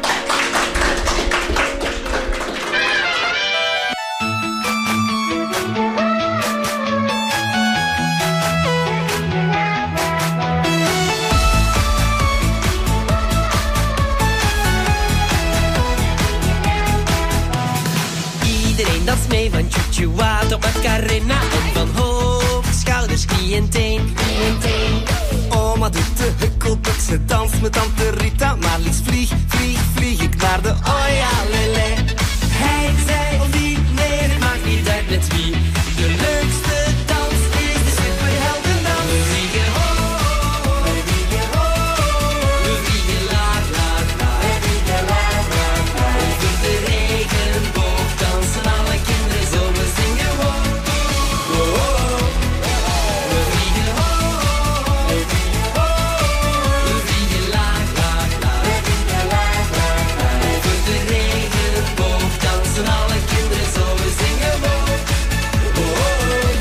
Van Tjoetjoewaat op Macarena en van hoofd, schouders, knie en teen. Oma doet de hukkelbuk, ze danst met tante Rita. Maar liefst vlieg ik naar de Oya-lele. Hij zei of die, nee, het maakt niet uit met wie. De leukste dans is de superheldendans. We vliegen hoog, we vliegen hoog. We vliegen laag, laag, laag. We vliegen laag, laag, laag. Over de regenboog dansen alle kinderen zo. We zingen hoog, oh, oh, oh. We vliegen hoog, we vliegen hoog. We vliegen laag, laag, laag. We vliegen laag, laag, laag. Over de regenboog dansen alle kinderen zo. We zingen hoog, oh, oh, oh.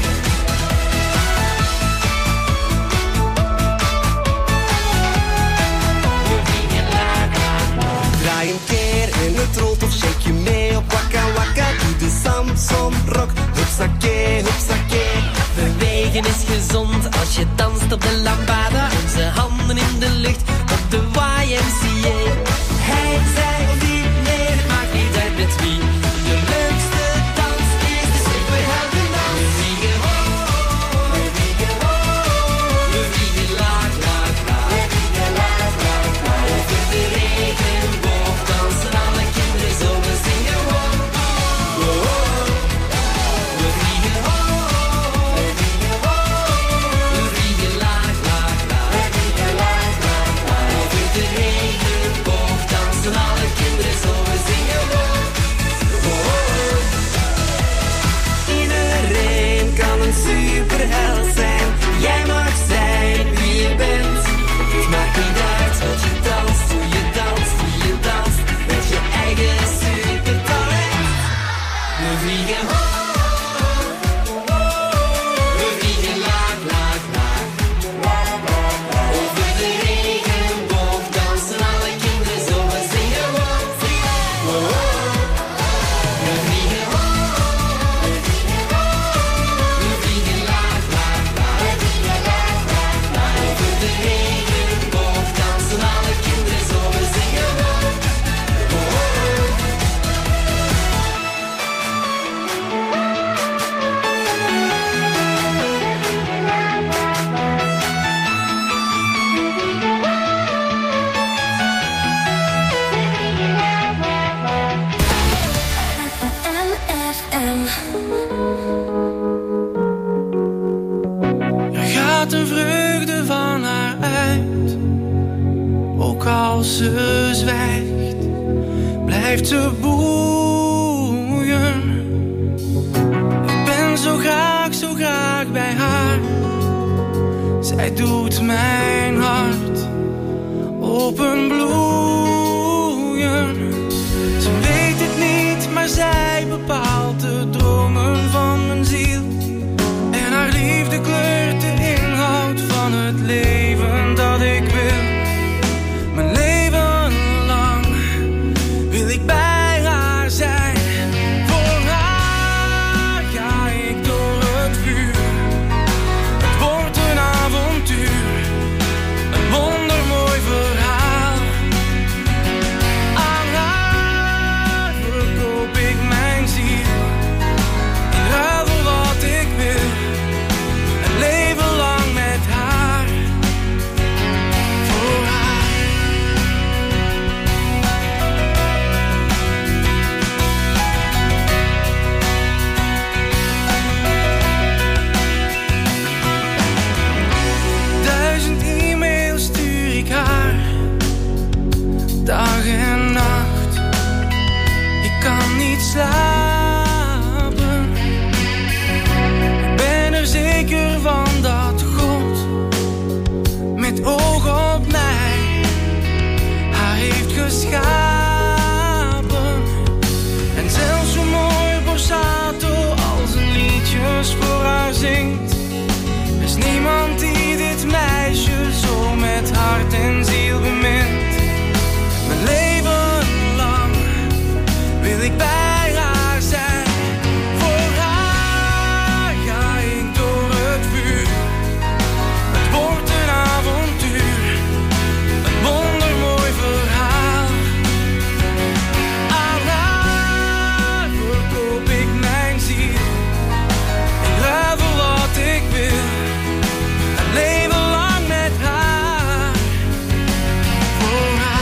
We vliegen laag, laag, laag. Draai een keer in het rolt of shake je mee op Waka Waka. Doe de Samson rock, hupsakee, hupsakee. Bewegen is gezond als je danst op de lambada. Onze handen in de lucht op de YMCA. Hij zei of die, nee, het maakt niet uit met wie. De leukste dans is de superheldendans. We vliegen hoog, we vliegen hoog. We vliegen laag, laag, laag. We vliegen laag, laag, laag. Over de regenboog dansen alle als ze zwijgt, blijft ze boeien. Ik ben zo graag bij haar. Zij doet mijn hart openbloeien. Ze weet het niet, maar zij bepaalt de dromen van mijn ziel. En haar liefde kleurt de inhoud van het leven dat ik wil. Mijn leven lang wil ik bij haar zijn. Voor haar ga ik door het vuur. Het wordt een avontuur, een wondermooi verhaal. Aan haar verkoop ik mijn ziel. In ruil voor wat ik wil. Een leven lang met haar. Voor haar. Duizend e-mails stuur ik haar, dag en nacht. Ik kan niet slapen. Ik ben er zeker van dat God met oog op mij haar heeft geschapen. En zelfs zo mooi borsato als een liedjes voor haar zingt. Er is niemand die dit meisje zo met hart en ziel bemint. Mijn leven lang wil ik bij haar zijn. Voor haar ga ik door het vuur. Het wordt een avontuur, een wondermooi verhaal. Aan haar verkoop ik mijn ziel. Ik ruil voor wat ik wil. Een leven lang met haar. Voor haar.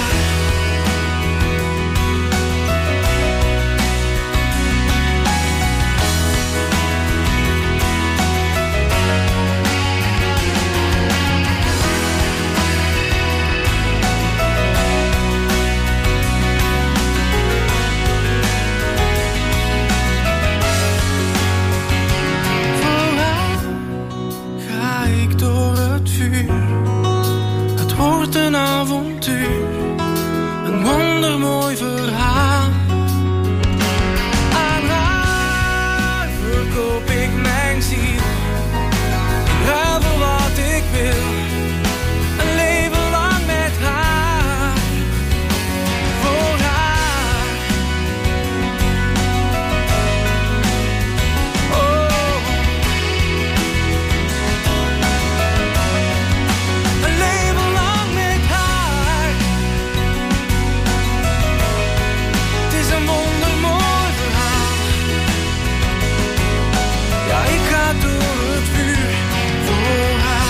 Voor haar ga ik door het vuur. Het wordt een avontuur, een wondermooi verhaal. Aan haar verkoop ik mijn ziel. Ik ruil voor wat ik wil. Een leven lang met haar. Voor haar. Oh. Een leven lang met haar. Het is een wondermooi verhaal. Ja, ik ga door het vuur voor haar.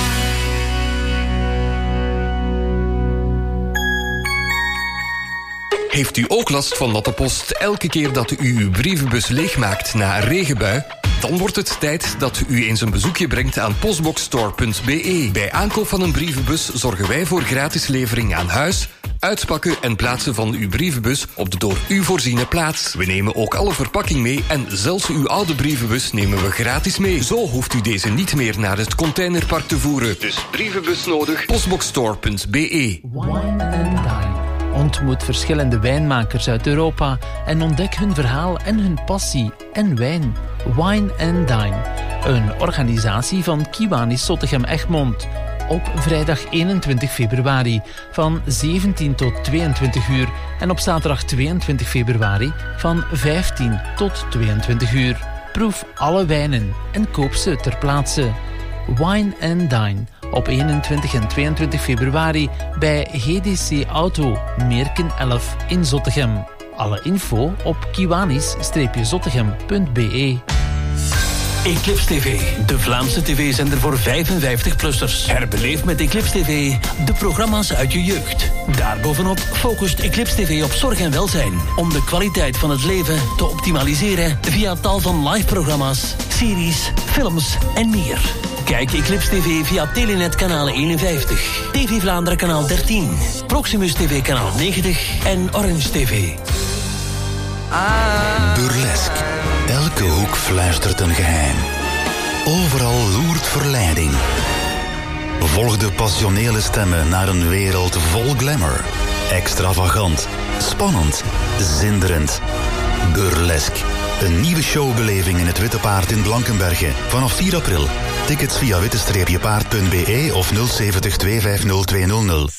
Heeft u ook last van natte post elke keer dat u uw brievenbus leegmaakt na een regenbui? Dan wordt het tijd dat u eens een bezoekje brengt aan postboxstore.be. Bij aankoop van een brievenbus zorgen wij voor gratis levering aan huis, uitpakken en plaatsen van uw brievenbus op de door u voorziene plaats. We nemen ook alle verpakking mee en zelfs uw oude brievenbus nemen we gratis mee. Zo hoeft u deze niet meer naar het containerpark te voeren. Dus brievenbus nodig, postboxstore.be. Wine and Dine. Ontmoet verschillende wijnmakers uit Europa en ontdek hun verhaal en hun passie en wijn. Wine and Dine. Een organisatie van Kiwanis Zottegem Egmond. Op vrijdag 21 februari van 17 tot 22 uur en op zaterdag 22 februari van 15 tot 22 uur. Proef alle wijnen en koop ze ter plaatse. Wine and Dine op 21 en 22 februari bij GDC Auto, Meerken 11 in Zottegem. Alle info op kiwanis-zottegem.be. Eclipse TV, de Vlaamse tv-zender voor 55-plussers. Herbeleef met Eclipse TV de programma's uit je jeugd. Daarbovenop focust Eclipse TV op zorg en welzijn, om de kwaliteit van het leven te optimaliseren via tal van live-programma's, series, films en meer. Kijk Eclipse TV via Telenet kanaal 51, TV Vlaanderen kanaal 13, Proximus TV kanaal 90 en Orange TV. Burlesque. Elke hoek fluistert een geheim. Overal loert verleiding. Volg de passionele stemmen naar een wereld vol glamour. Extravagant, spannend, zinderend. Burlesque. Een nieuwe showbeleving in het Witte Paard in Blankenberge. Vanaf 4 april. Tickets via witte-paard.be of 070 250 200.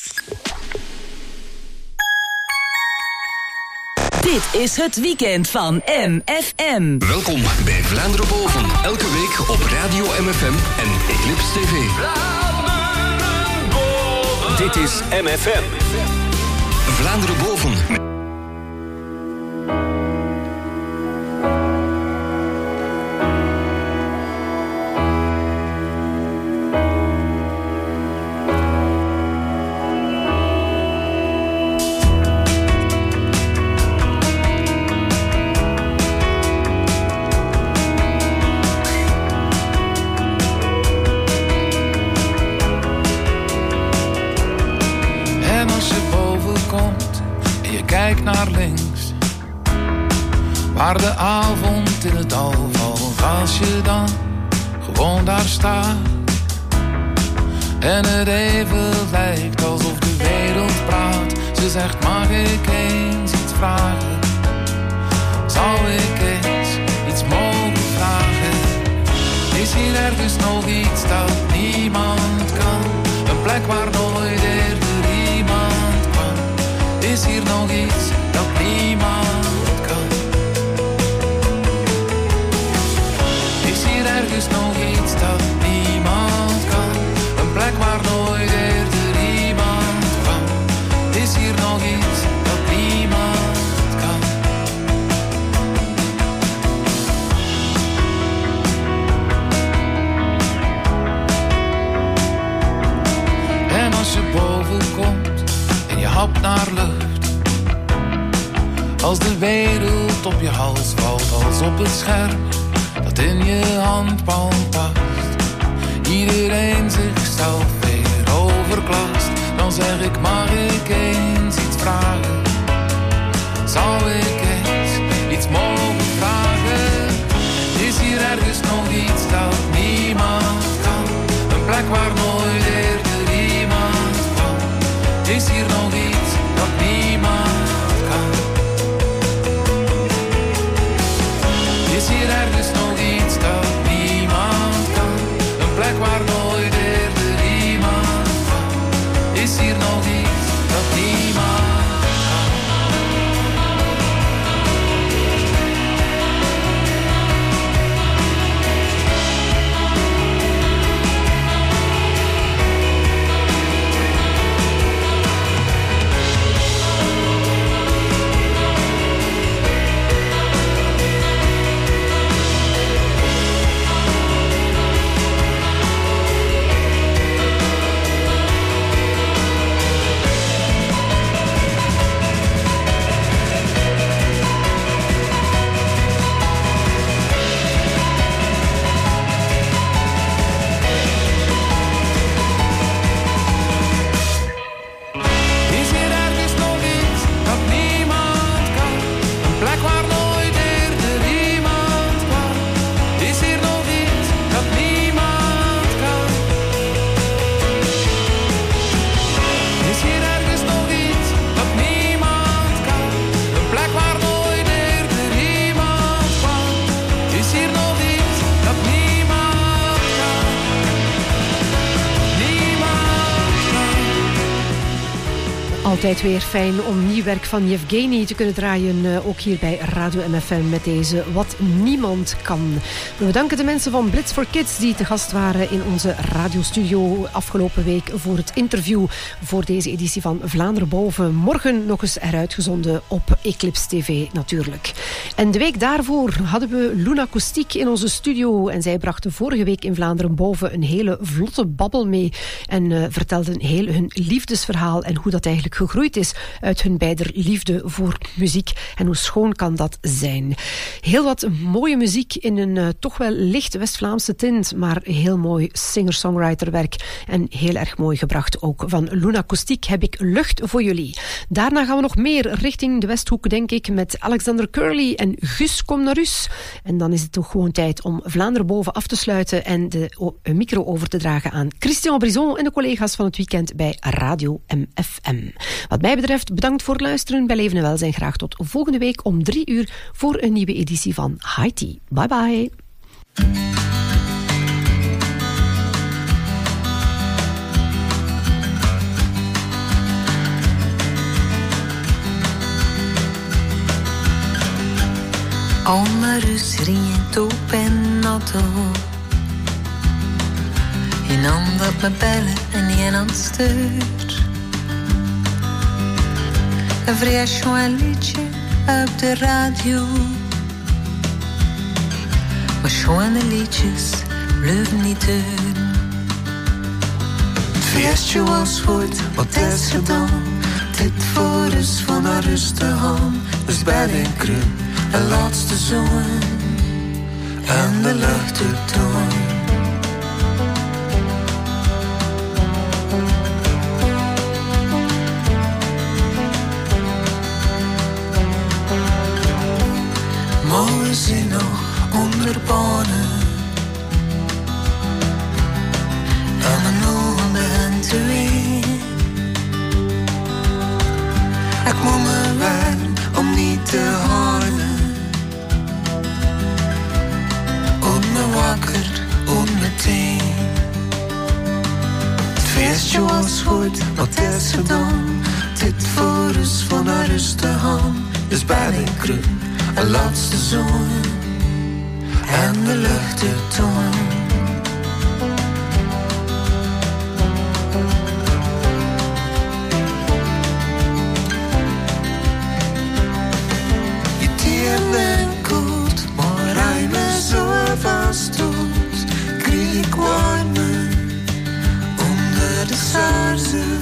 Dit is het weekend van MFM. Welkom bij Vlaanderen Boven. Elke week op Radio MFM en Eclipse TV. Dit is MFM. Vlaanderen Boven. Kijk naar links, waar de avond in het dal valt. Als je dan gewoon daar staat en het even lijkt alsof de wereld praat. Ze zegt, mag ik eens iets vragen? Zou ik eens iets mogen vragen? Is hier ergens nog iets dat niemand kan? Een plek waar nooit eerder iemand kwam? Is hier nog iets dat niemand kan? Is hier ergens nog iets dat niemand kan? Een plek waar nooit eerder iemand kwam? Is hier nog iets dat niemand kan? En als je boven komt en je hapt naar lucht, als de wereld op je hals valt, als op het scherm dat in je handpalm past, iedereen zichzelf weer overklast, dan zeg ik, mag ik eens iets vragen? Zou ik eens iets mogen vragen? Is hier ergens nog iets dat niemand kan? Een plek waar nooit eerder iemand kwam? Is hier nog iets dat niemand kan? Is hier ergens nog iets dat niemand kan? Een plek waar nooit eerder iemand kwam? Is hier nog iets dat niemand Altijd weer fijn om nieuw werk van Yevgeny te kunnen draaien, ook hier bij Radio MFM met deze Wat Niemand Kan. We bedanken de mensen van Blitz for Kids die te gast waren in onze radiostudio afgelopen week voor het interview voor deze editie van Vlaanderen Boven. Morgen nog eens heruitgezonden op Eclipse TV natuurlijk. En de week daarvoor hadden we Luna Kostiek in onze studio en zij brachten vorige week in Vlaanderen Boven een hele vlotte babbel mee en vertelden heel hun liefdesverhaal en hoe dat eigenlijk gegroeid gegroeid is uit hun beider liefde voor muziek. En hoe schoon kan dat zijn? Heel wat mooie muziek in een toch wel licht West-Vlaamse tint, maar heel mooi singer-songwriterwerk. En heel erg mooi gebracht ook van Luna Acoustiek heb ik Lucht voor jullie. Daarna gaan we nog meer richting de Westhoek, denk ik, met Alexander Curly en Gus Kom naar Rus. En dan is het toch gewoon tijd om Vlaanderen boven af te sluiten en de micro over te dragen aan Christian Brison en de collega's van het weekend bij Radio MFM. Wat mij betreft, bedankt voor het luisteren bij Leven en Welzijn. Graag tot volgende week om 3:00 voor een nieuwe editie van High Tea. Bye bye. Oma Rus ringt op en auto. Een hand op me bellen en een hand stuurt. Een fris een liedje op de radio. Maar schone liedjes blijven niet duren. Het feestje was goed, wat is gedaan. Dit voor is van haar rust te gaan. Dus bij de kruim. De laatste zon en de lucht te doen. Mooi zijn nog onder banen en mijn ogen begint te ween. Ik moet me wennen om niet te halen. Wakker, onmeteen. Het feestje was goed, wat is gedaan. Dit voor is van haar rust te gaan. Dus bij de kruim, een laatste zon en de lucht te toon. Je dieren koelt, maar hij me zo vast doet, kreeg ik warme onder de sarzen.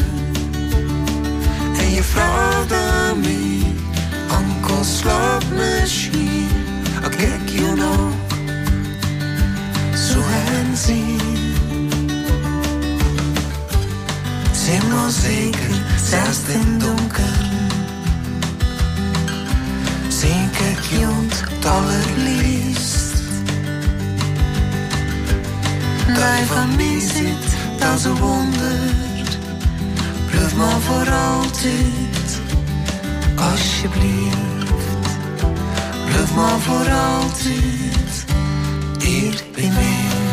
En je vraagt aan mij, enkel slaap misschien. Al kijk je nog zo en zien. Zijn maar zeker, zelfs in donker. Zijn kijk je het allerliefst. Dat je van mij zit, dat ze wondert. Blijf maar voor altijd, alsjeblieft. Blijf maar voor altijd, hier bij mij.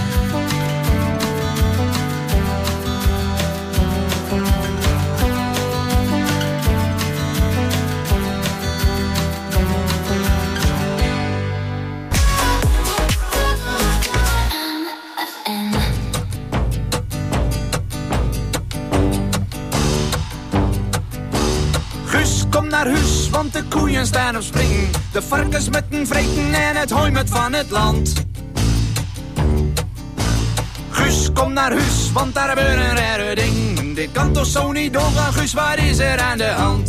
Naar huis, want de koeien staan op spring. De varkens met een vreten en het hooi met van het land. Guus, kom naar huis, want daar gebeurt een rare ding. Dit kan toch zo niet doorgaan, Guus, wat is er aan de hand?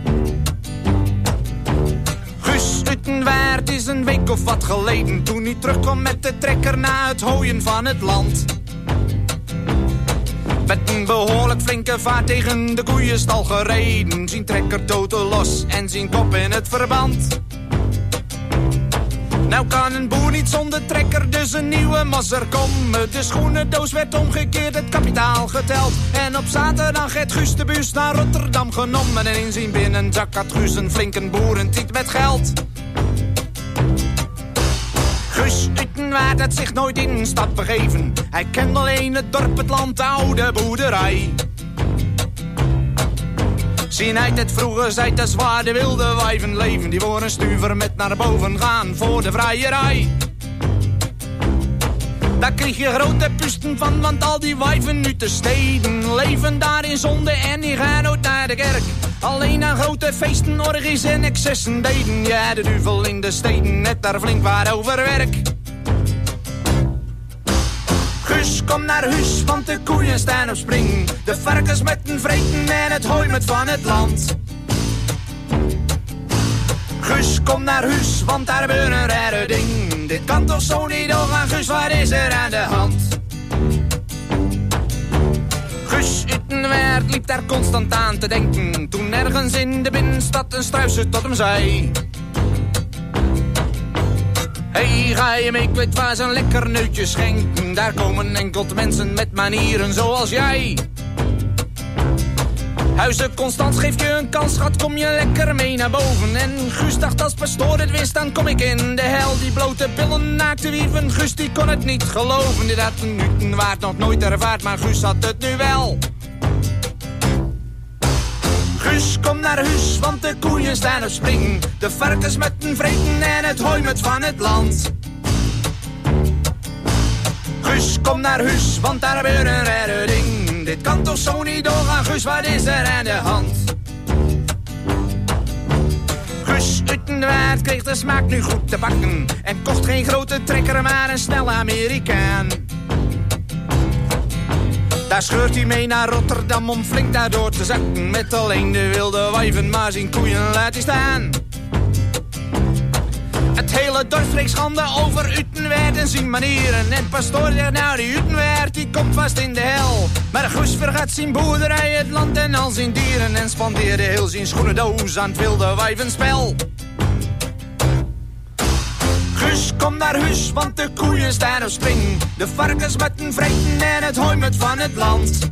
Guus Utenwaard is een week of wat geleden, toen hij terugkwam met de trekker na het hooien van het land. Met een behoorlijk flinke vaart tegen de koeienstal gereden. Zijn trekker totaal los en zijn kop in het verband. Nou kan een boer niet zonder trekker, dus een nieuwe masser komen. De schoenendoos werd omgekeerd, het kapitaal geteld. En op zaterdag heeft Guus de bus naar Rotterdam genomen. En in zijn binnenzak had Guus een flinke boerentiet met geld. Guus Utenwaard had zich nooit in een stad begeven. Hij kende alleen het dorp, het land, de oude boerderij. Zien uit het vroeger zijt de zwaar, de wilde wijven leven. Die voor een stuver met naar boven gaan voor de vrijerij. Daar kreeg je grote pusten van, want al die wijven nu te steden leven daar in zonde en die gaan nooit naar de kerk. Alleen aan grote feesten, orgies en excessen deden. Ja, de duivel in de steden, net daar flink waar over werk. Guus kom naar huis, want de koeien staan op spring. De varkens met een vreten en het hooi met van het land. Guus, kom naar huis, want daar gebeurt een rare ding. Dit kan toch zo niet doorgaan, Guus, wat is er aan de hand? Guus Utenwaard liep daar constant aan te denken, toen ergens in de binnenstad een struisje tot hem zei: hey, ga je mee, ik weet waar ze een lekker neutje schenken. Daar komen enkel mensen met manieren zoals jij. Huizen Constant, geef je een kans, schat, kom je lekker mee naar boven. En Guus dacht, als pastoor het wist, dan kom ik in de hel. Die blote billen naakte wieven, Guus die kon het niet geloven. Dit had een Utenwaard nog nooit ervaard, maar Guus had het nu wel. Guus, kom naar huis, want de koeien staan op spring. De varkens met een vreten en het hooi met van het land. Guus, kom naar huis, want daar gebeurt een rare ding. Dit kan toch zo niet doorgaan, Guus, wat is er aan de hand? Guus Utenwaard kreeg de smaak nu goed te bakken en kocht geen grote trekker, maar een snelle Amerikaan. Daar scheurt hij mee naar Rotterdam om flink daardoor te zakken. Met alleen de wilde wijven, maar zijn koeien laat hij staan. Het hele dorp spreekt schande over Utenwaard en zijn manieren. En pastoor zegt, nou die Utenwaard die komt vast in de hel. Maar Guus vergat zijn boerderij, het land en al zijn dieren. En spandeerde heel zijn schoenendoos aan het wilde wijvenspel. Guus, kom naar huis, want de koeien staan op spring. De varkens met een vreten en het hooi met van het land.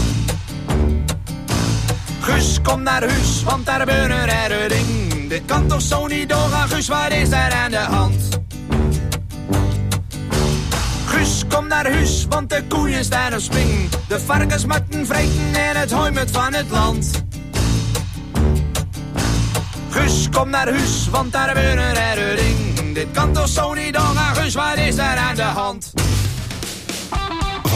Guus, kom naar huis, want daar gebeurt een rare ding. Dit kan toch zo niet doorgaan, Guus, wat is er aan de hand? Guus, kom naar huis, want de koeien staan op spring. De varkens met een vreten en het hooi met van het land. Guus, kom naar huis, want daar gebeurt een rare ding. Dit kan toch zo niet doorgaan, Guus, wat is er aan de hand?